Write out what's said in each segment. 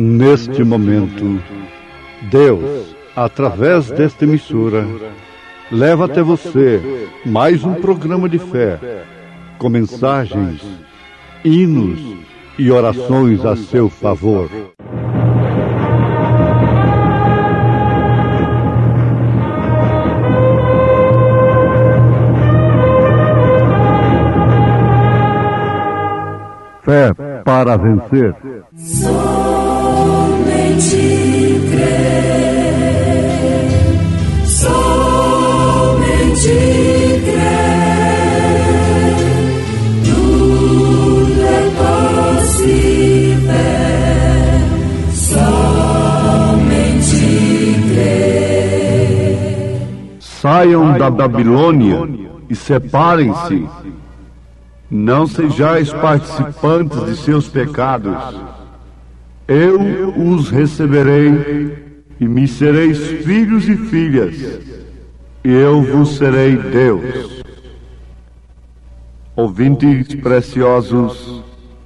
Neste momento, Deus, através desta emissora, leva até você mais um programa de fé, com mensagens, hinos e orações a seu favor. Fé para vencer. Somente crer, somente crer, tudo é possível, somente crer. Saiam da Babilônia e separem-se. Não sejais participantes de seus pecados. Eu os receberei e me sereis filhos e filhas, e eu vos serei Deus. Ouvintes preciosos,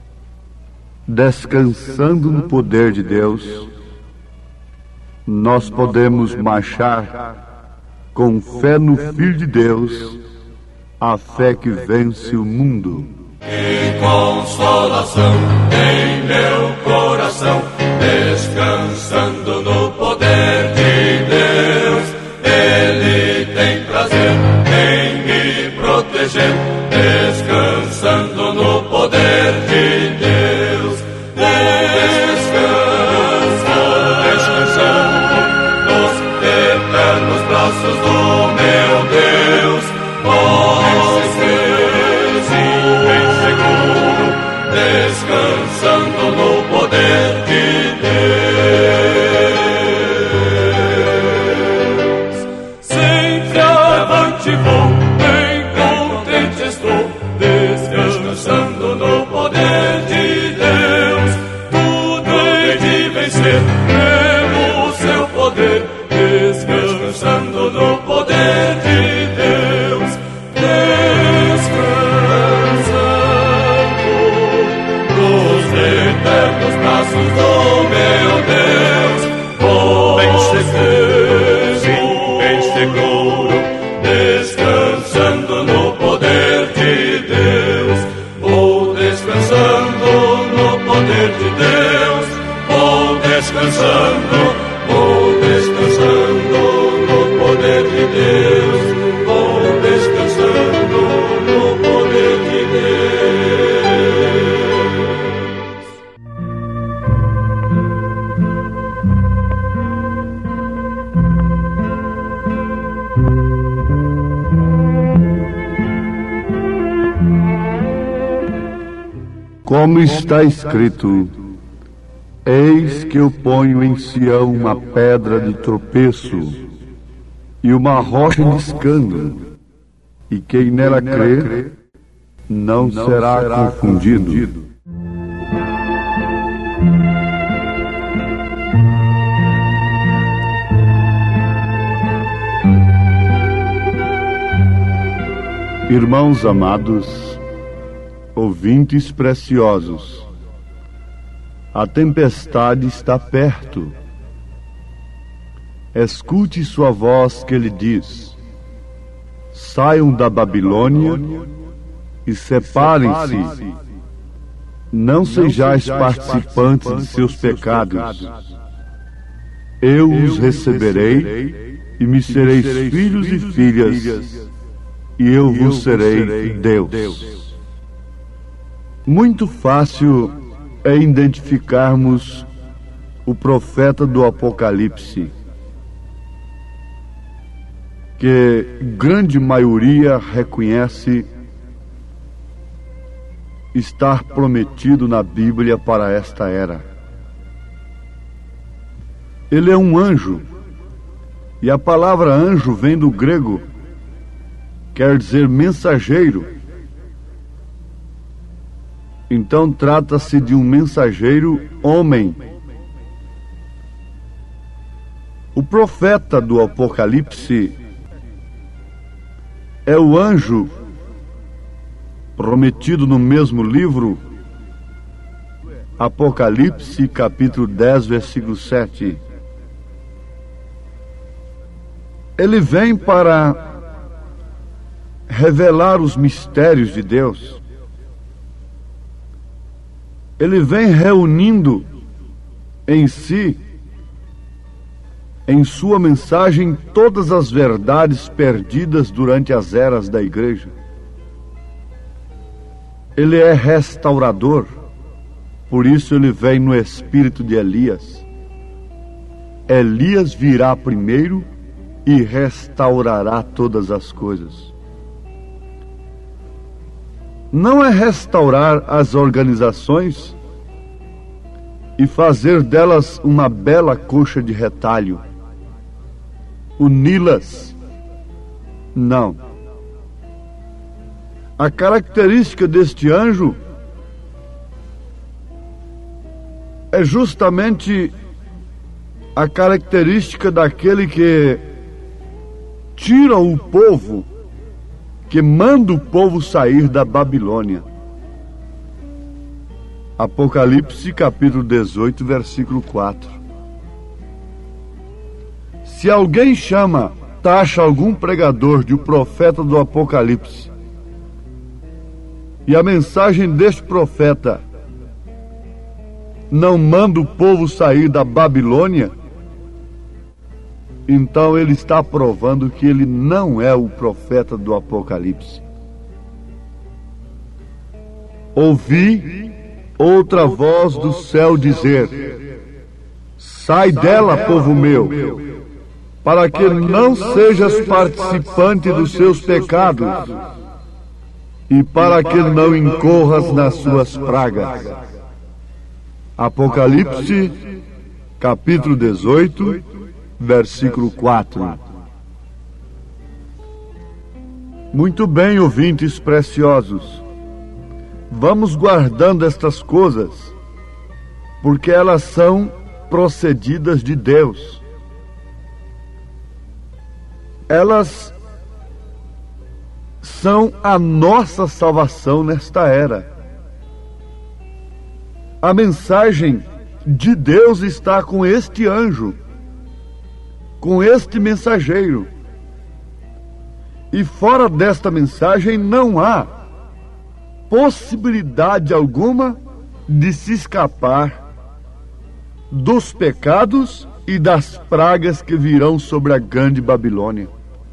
descansando no poder de Deus, nós podemos marchar com fé no Filho de Deus, a fé que vence o mundo. Que consolação em meu coração, descansando no poder de Deus. Ele tem prazer em me proteger, descansando no poder de Deus. Descansando nos eternos braços do meu Deus. Descansando no poder de Deus. Sempre avante vou, bem contente estou, descansando no poder de Deus. Tudo hei de vencer pelo seu poder, descansando no poder de Deus. Eternos braços do meu Deus, bem seguro, descansando no poder de Deus. Vou descansando no poder de Deus, vou descansando no poder de Deus, vou descansando no poder de Deus. Como está escrito: eis que eu ponho em Sião uma pedra de tropeço e uma rocha de escândalo, e quem nela crê não será confundido. Irmãos amados, ouvintes preciosos, a tempestade está perto. Escute sua voz que lhe diz: saiam da Babilônia e separem-se. Não sejais participantes de seus pecados. Eu os receberei e me sereis filhos e filhas, e eu vos serei Deus. Muito fácil é identificarmos o profeta do Apocalipse, que grande maioria reconhece estar prometido na Bíblia para esta era. Ele é um anjo, e a palavra anjo vem do grego, quer dizer mensageiro. Então trata-se de um mensageiro homem. O profeta do Apocalipse é o anjo prometido no mesmo livro Apocalipse, capítulo 10, versículo 7. Ele vem para revelar os mistérios de Deus. Ele vem reunindo em si, em sua mensagem, todas as verdades perdidas durante as eras da igreja. Ele é restaurador, por isso ele vem no espírito de Elias. Elias virá primeiro e restaurará todas as coisas. Não é restaurar as organizações e fazer delas uma bela coxa de retalho, uni-las. Não. A característica deste anjo é justamente a característica daquele que tira o povo, que manda o povo sair da Babilônia. Apocalipse, capítulo 18, versículo 4. Se alguém taxa algum pregador de o profeta do Apocalipse, e a mensagem deste profeta não manda o povo sair da Babilônia, então ele está provando que ele não é o profeta do Apocalipse. Ouvi outra voz do céu dizer: sai dela, povo meu, para que não sejas participante dos seus pecados e para que não incorras nas suas pragas. Apocalipse, capítulo 18, versículo 4. Muito bem, ouvintes preciosos. Vamos guardando estas coisas, porque elas são procedidas de Deus. Elas são a nossa salvação nesta era. A mensagem de Deus está com este anjo, com este mensageiro. E fora desta mensagem não há possibilidade alguma de se escapar dos pecados e das pragas que virão sobre a grande Babilônia.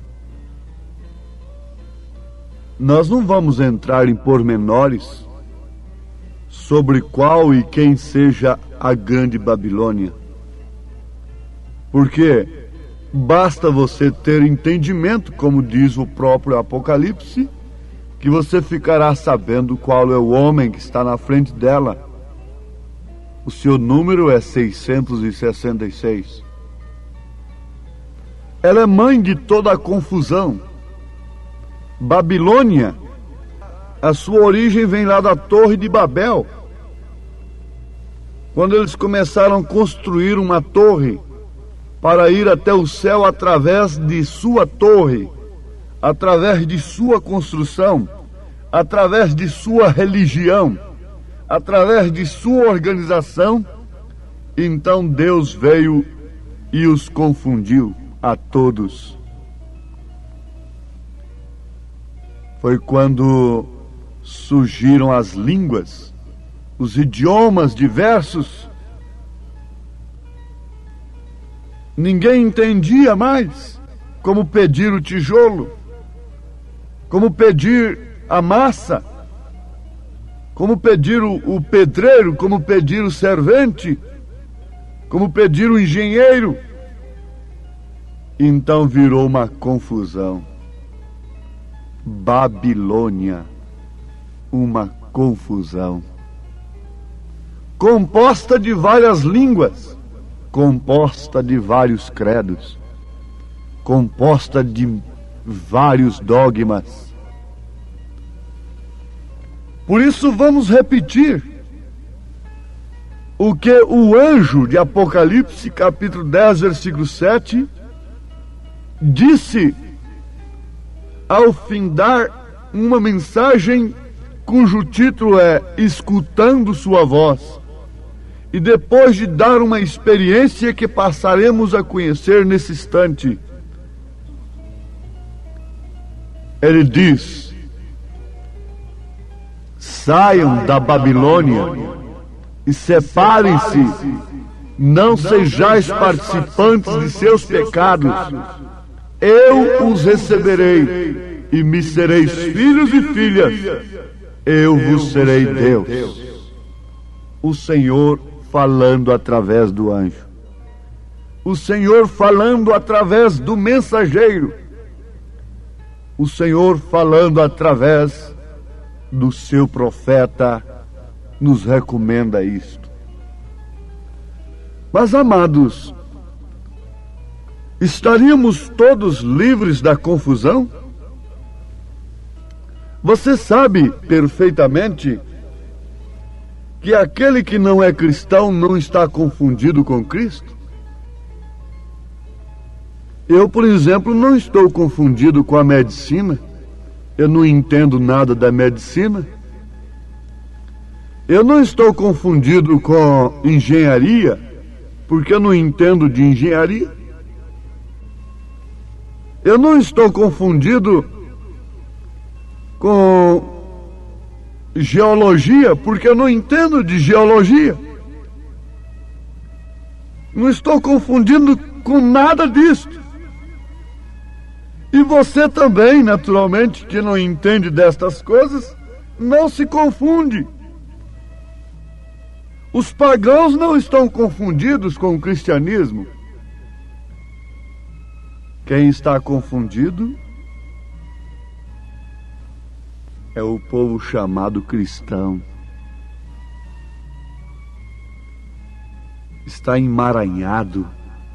Nós não vamos entrar em pormenores sobre qual e quem seja a grande Babilônia, porque basta você ter entendimento, como diz o próprio Apocalipse, que você ficará sabendo qual é o homem que está na frente dela. O seu número é 666. Ela é mãe de toda a confusão. Babilônia, a sua origem vem lá da Torre de Babel. Quando eles começaram a construir uma torre para ir até o céu através de sua torre, através de sua construção, através de sua religião, através de sua organização, então Deus veio e os confundiu a todos. Foi quando surgiram as línguas, os idiomas diversos. Ninguém entendia mais como pedir o tijolo, como pedir a massa, como pedir o pedreiro, como pedir o servente, como pedir o engenheiro. Então virou uma confusão. Babilônia, uma confusão, composta de várias línguas, composta de vários credos, composta de vários dogmas. Por isso vamos repetir o que o anjo de Apocalipse, capítulo 10, versículo 7, disse ao findar uma mensagem cujo título é Escutando Sua Voz. e depois de dar uma experiência que passaremos a conhecer nesse instante, ele diz: saiam da Babilônia e separem-se, não sejais participantes de seus pecados. Eu os receberei e me sereis filhos e filhas. Eu vos serei Deus. O Senhor falando através do anjo. O Senhor falando através do mensageiro. O Senhor falando através do seu profeta nos recomenda isto. Mas, amados, estaríamos todos livres da confusão? Você sabe perfeitamente que aquele que não é cristão não está confundido com Cristo? Eu, por exemplo, não estou confundido com a medicina. Eu não entendo nada da medicina. Eu não estou confundido com engenharia, porque eu não entendo de engenharia. Eu não estou confundido com geologia, porque eu não entendo de geologia. Não estou confundindo com nada disso. E você também, naturalmente, que não entende destas coisas, não se confunde. Os pagãos não estão confundidos com o cristianismo. Quem está confundido é o povo chamado cristão. Está emaranhado,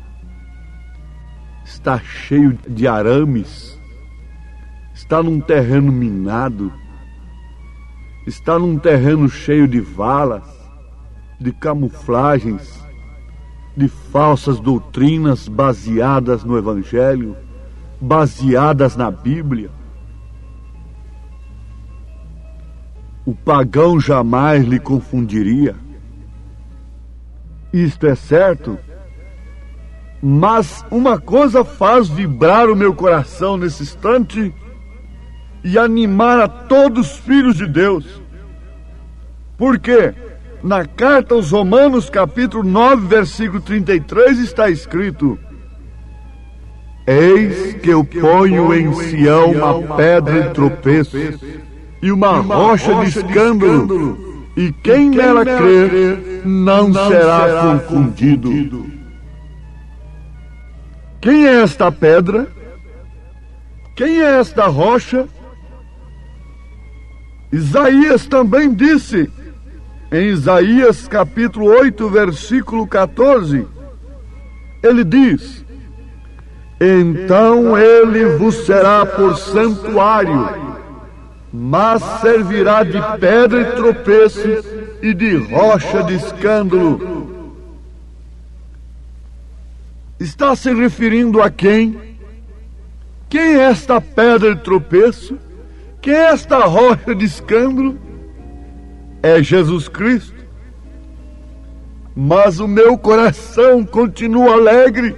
está cheio de arames, está num terreno minado, está num terreno cheio de valas, de camuflagens, de falsas doutrinas baseadas no Evangelho, baseadas na Bíblia. O pagão jamais lhe confundiria. Isto é certo, mas uma coisa faz vibrar o meu coração nesse instante e animar a todos os filhos de Deus. Porque na carta aos Romanos, capítulo 9, versículo 33, está escrito: eis que eu ponho em Sião uma pedra de tropeço e uma rocha de escândalo, e quem nela crer não será confundido. Quem é esta pedra? Quem é esta rocha? Isaías também disse, em Isaías capítulo 8, versículo 14, ele diz: então ele vos será por santuário, mas servirá de pedra de tropeço e de rocha de escândalo. Está se referindo a quem? Quem é esta pedra de tropeço? Quem é esta rocha de escândalo? É Jesus Cristo. Mas o meu coração continua alegre.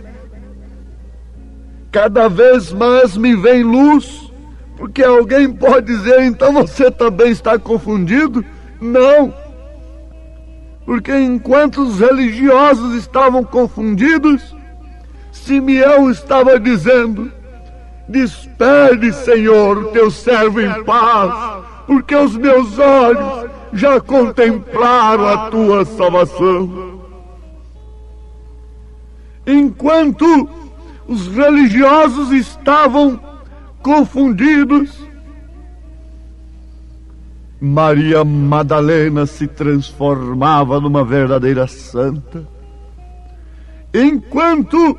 Cada vez mais me vem luz. Porque alguém pode dizer, então você também está confundido? Não. Porque enquanto os religiosos estavam confundidos, Simeão estava dizendo: despede, Senhor, o teu servo em paz, porque os meus olhos já contemplaram a tua salvação. Enquanto os religiosos estavam confundidos, Maria Madalena se transformava numa verdadeira santa. Enquanto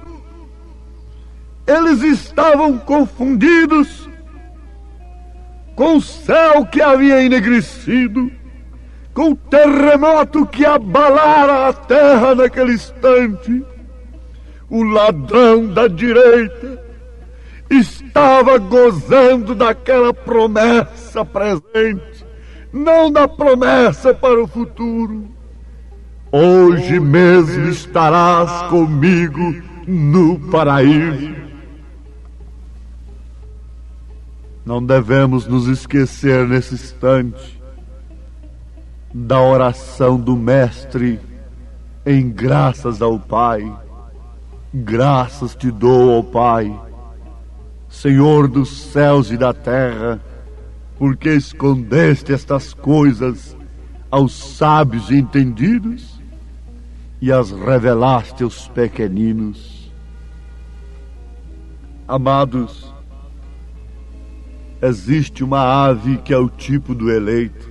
eles estavam confundidos com o céu que havia enegrecido, com o terremoto que abalara a terra naquele instante, o ladrão da direita estava gozando daquela promessa presente, não da promessa para o futuro. hoje mesmo estarás comigo no paraíso. Não devemos nos esquecer nesse instante da oração do Mestre em graças ao Pai. Graças te dou, ó Pai, Senhor dos céus e da terra, porque escondeste estas coisas aos sábios e entendidos e as revelaste aos pequeninos. Amados, existe uma ave que é o tipo do eleito.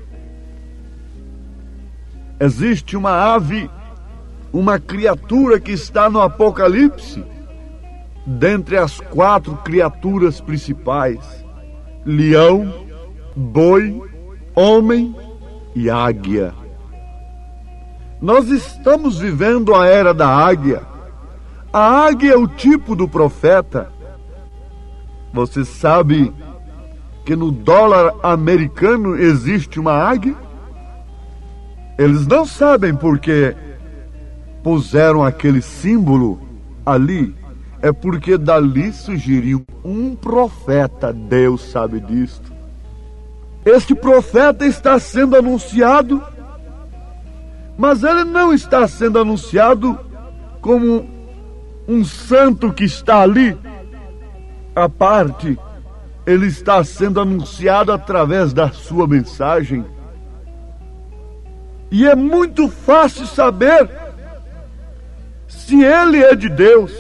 Existe uma ave, uma criatura que está no Apocalipse, dentre as 4 criaturas principais: leão, boi, homem e águia. Nós estamos vivendo a era da águia. A águia é o tipo do profeta. Você sabe que no dólar americano existe uma águia? Eles não sabem porque puseram aquele símbolo ali. É porque dali surgiria um profeta. Deus sabe disto. Este profeta está sendo anunciado, mas ele não está sendo anunciado como um santo que está ali à parte. Ele está sendo anunciado através da sua mensagem. E é muito fácil saber se ele é de Deus.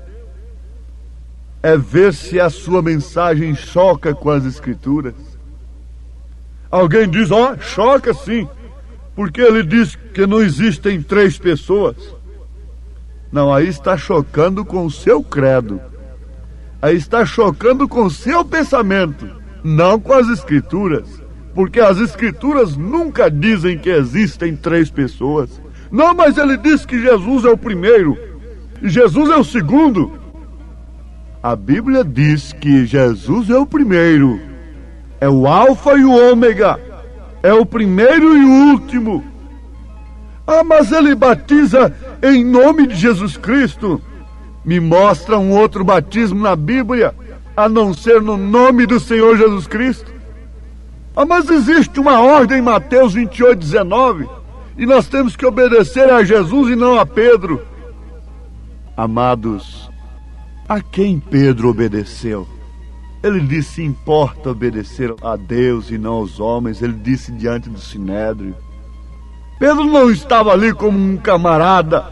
É ver se a sua mensagem choca com as Escrituras. Alguém diz, choca sim, porque ele diz que não existem 3 pessoas. Não, aí está chocando com o seu credo. Aí está chocando com o seu pensamento, não com as Escrituras. Porque as Escrituras nunca dizem que existem 3 pessoas. Não, mas ele diz que Jesus é o primeiro, e Jesus é o segundo. A Bíblia diz que Jesus é o primeiro. É o alfa e o ômega. É o primeiro e o último. Mas ele batiza em nome de Jesus Cristo. Me mostra um outro batismo na Bíblia, a não ser no nome do Senhor Jesus Cristo. Mas existe uma ordem em Mateus 28:19, e nós temos que obedecer a Jesus e não a Pedro. Amados, a quem Pedro obedeceu? Ele disse, importa obedecer a Deus e não aos homens. Ele disse diante do Sinédrio. Pedro não estava ali como um camarada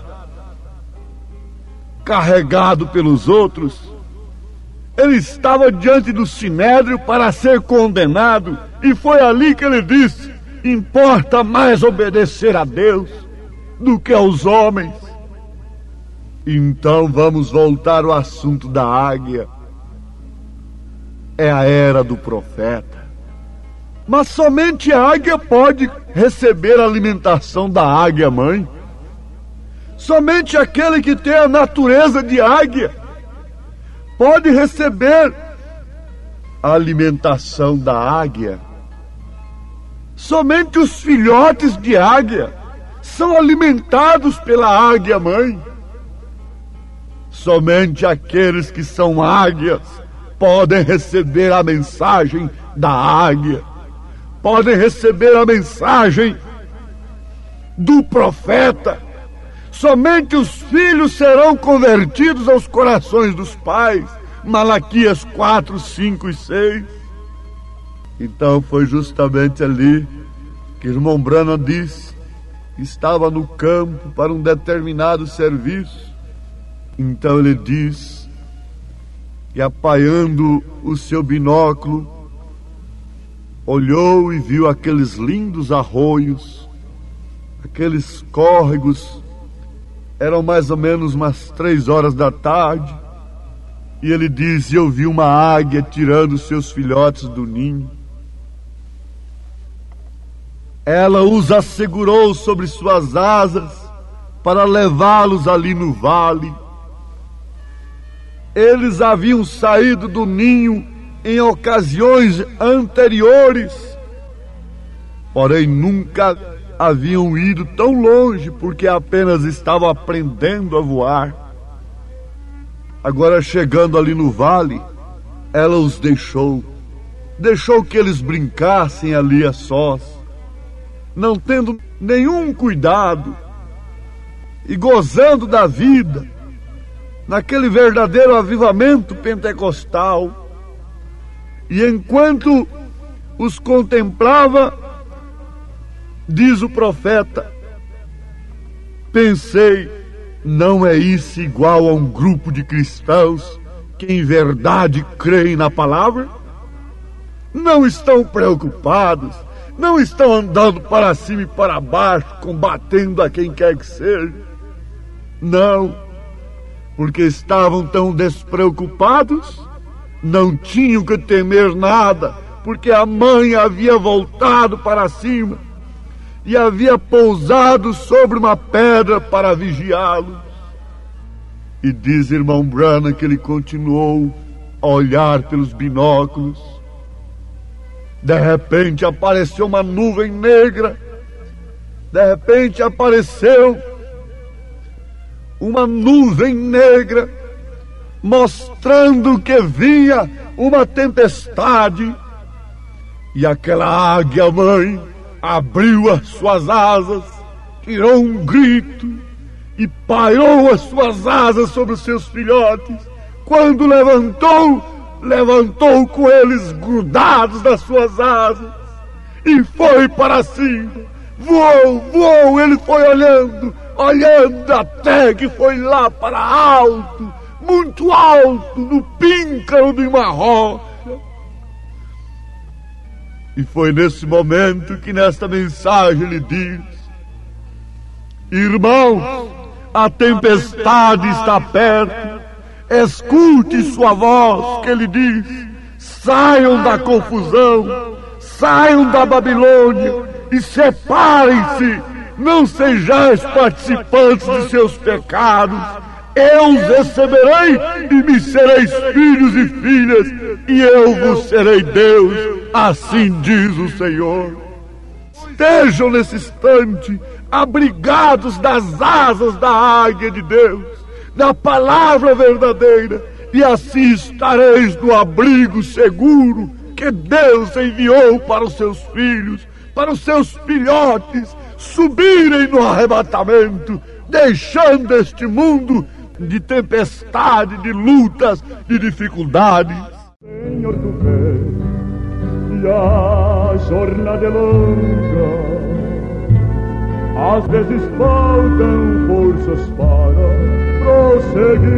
carregado pelos outros. Ele estava diante do Sinédrio para ser condenado, e foi ali que ele disse, importa mais obedecer a Deus do que aos homens. Então vamos voltar ao assunto da águia. É a era do profeta. Mas somente a águia pode receber a alimentação da águia mãe. Somente aquele que tem a natureza de águia pode receber a alimentação da águia. Somente os filhotes de águia são alimentados pela águia mãe. Somente aqueles que são águias podem receber a mensagem da águia, podem receber a mensagem do profeta. Somente os filhos serão convertidos aos corações dos pais. Malaquias 4, 5 e 6. Então foi justamente ali que irmão Branham disse que estava no campo para um determinado serviço. Então ele diz que, apaiando o seu binóculo, olhou e viu aqueles lindos arroios, aqueles córregos. Eram mais ou menos umas 3 horas da tarde. E ele diz, eu vi uma águia tirando seus filhotes do ninho. Ela os assegurou sobre suas asas para levá-los ali no vale. Eles haviam saído do ninho em ocasiões anteriores, porém nunca haviam ido tão longe porque apenas estavam aprendendo a voar. Agora, chegando ali no vale, ela os deixou que eles brincassem ali a sós, não tendo nenhum cuidado e gozando da vida, naquele verdadeiro avivamento pentecostal. E enquanto os contemplava, diz o profeta, pensei, não é isso igual a um grupo de cristãos que em verdade creem na palavra? Não estão preocupados, não estão andando para cima e para baixo, combatendo a quem quer que seja. Não, porque estavam tão despreocupados, não tinham que temer nada, porque a mãe havia voltado para cima e havia pousado sobre uma pedra para vigiá-los. E diz irmão Branham que ele continuou a olhar pelos binóculos. De repente apareceu uma nuvem negra, de repente apareceu uma nuvem negra, mostrando que vinha uma tempestade. E aquela águia mãe abriu as suas asas, tirou um grito e pairou as suas asas sobre os seus filhotes. Quando levantou com eles grudados nas suas asas e foi para cima. Voou, ele foi olhando até que foi lá para alto, muito alto, no píncaro de uma rocha. E foi nesse momento que nesta mensagem ele diz: irmãos, a tempestade está perto, escute sua voz, que ele diz: saiam da confusão, saiam da Babilônia e separem-se, não sejais participantes de seus pecados. Eu os receberei e me sereis filhos e filhas, e eu vos serei Deus, assim diz o Senhor. Estejam nesse instante abrigados das asas da águia de Deus, da palavra verdadeira, e assim estareis no abrigo seguro que Deus enviou para os seus filhos, para os seus filhotes subirem no arrebatamento, deixando este mundo de tempestade, de lutas, de dificuldades. Senhor, tu vês, e a jornada é longa, às vezes faltam forças para prosseguir.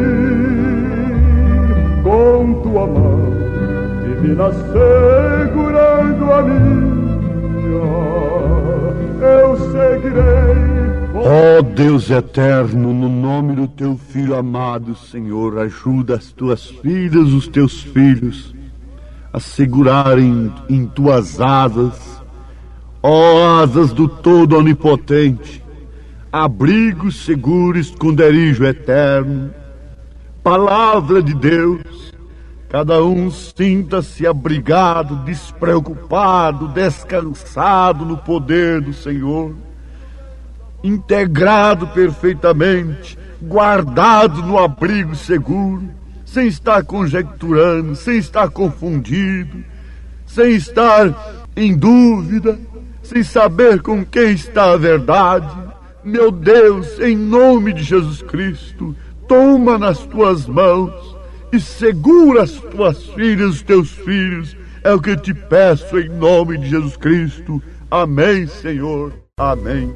Com tua mão divina segurando a minha, eu seguirei. Ó Deus eterno, no nome do teu Filho amado, Senhor, ajuda as tuas filhas, os teus filhos, a segurarem em tuas asas, ó asas do Todo Onipotente, abrigo seguro, esconderijo eterno, palavra de Deus. Cada um sinta-se abrigado, despreocupado, descansado no poder do Senhor, integrado perfeitamente, guardado no abrigo seguro, sem estar conjecturando, sem estar confundido, sem estar em dúvida, sem saber com quem está a verdade. Meu Deus, em nome de Jesus Cristo, toma nas tuas mãos e segura as tuas filhas, os teus filhos. É o que eu te peço em nome de Jesus Cristo. Amém, Senhor. Amém.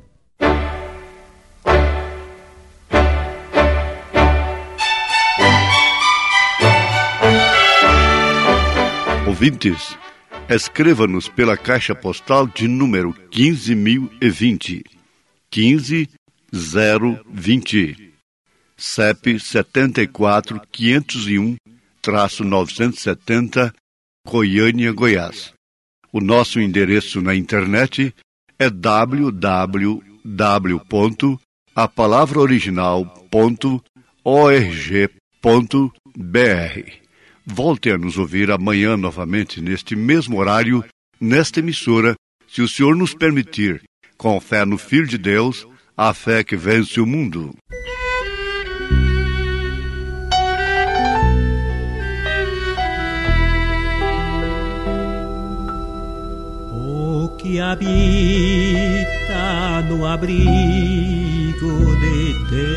Ouvintes, escreva-nos pela caixa postal de número 15.020, 15020, CEP 74.501-970, Goiânia, Goiás. O nosso endereço na internet é www.apalavraoriginal.org.br. Volte a nos ouvir amanhã novamente, neste mesmo horário, nesta emissora, se o Senhor nos permitir, Com fé no Filho de Deus, a fé que vence o mundo. O que habita no abrigo de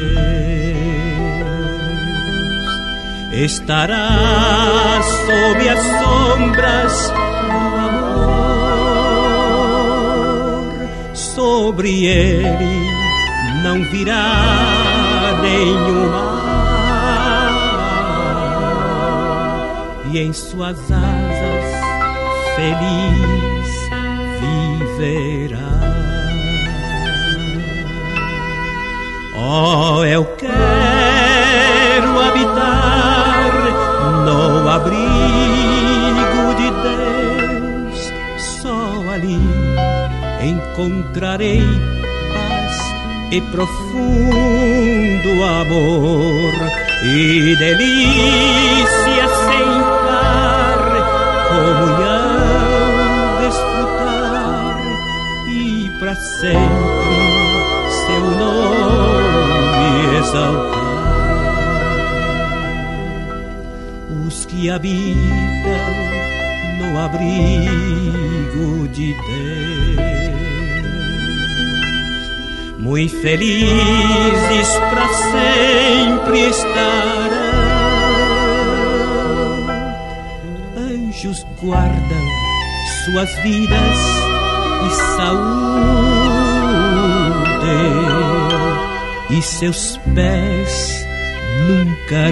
Deus estará sob as sombras do amor. Sobre ele não virá nenhum mal, e em suas asas feliz viverá. Oh, eu quero habitar no abrigo de Deus, só ali encontrarei paz e profundo amor e delícia sem par, comunhão desfrutar e para sempre seu nome exaltar. Os que habitam no abrigo de Deus, muito felizes para sempre estarão. Anjos guardam suas vidas e saúde, e seus pés nunca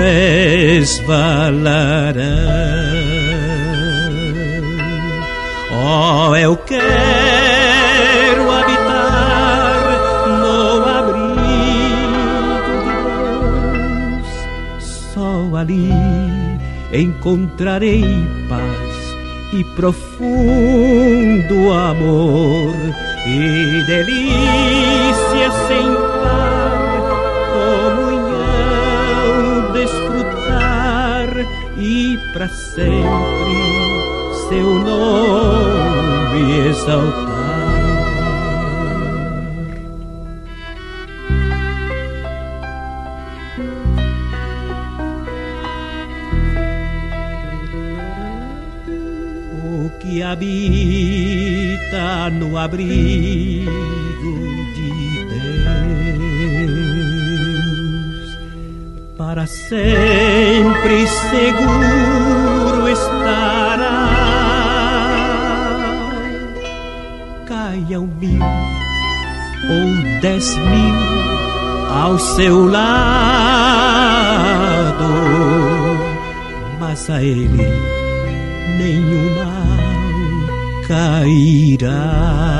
resvalarão. Oh, eu quero habitar no abrigo de Deus, só ali encontrarei paz e profundo amor e delícia sem par, comunhão desfrutar e para sempre seu nome exaltar. Que habita no abrigo de Deus, para sempre seguro estará. Caiam 1000 ou 10.000 ao seu lado, mas a ele nenhum mal cairá.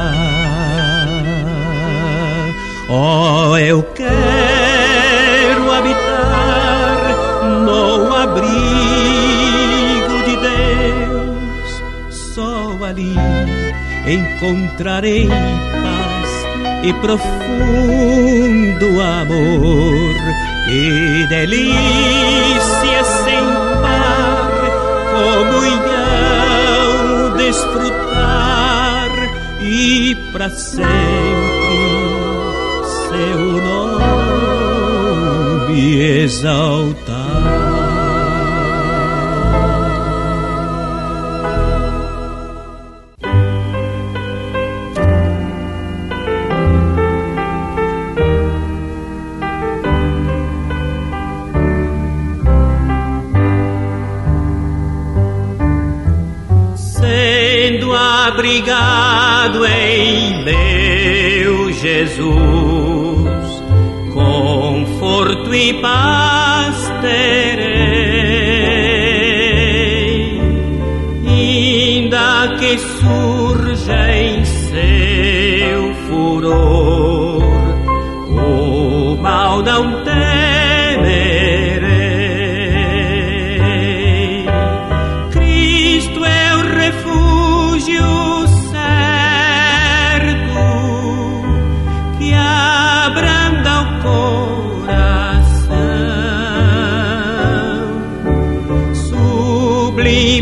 Oh, eu quero habitar no abrigo de Deus, só ali encontrarei paz e profundo amor e delícia sem par, comunhão desfrutar e para sempre seu nome exaltar. Abrigado em meu Jesus, conforto e paz terei, ainda que surja em seu furor o mal não temerei. Cristo é o refúgio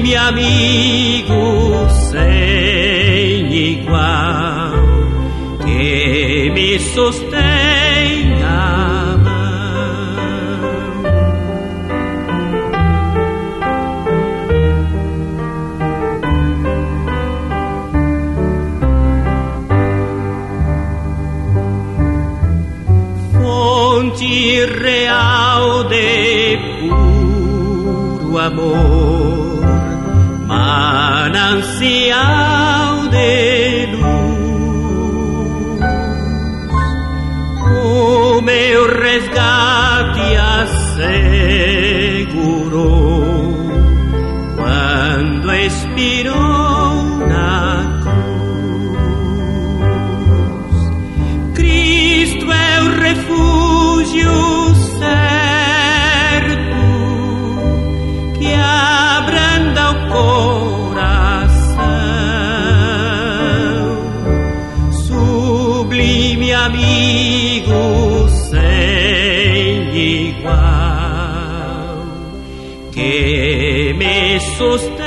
amigo sem igual, que me sostém a fonte real de puro amor, manancial de luz, o meu resgate assegurou quando expirou na cruz. Cristo é o refúgio certo que abranda o coração, sublime amigo sem igual, que me sustenta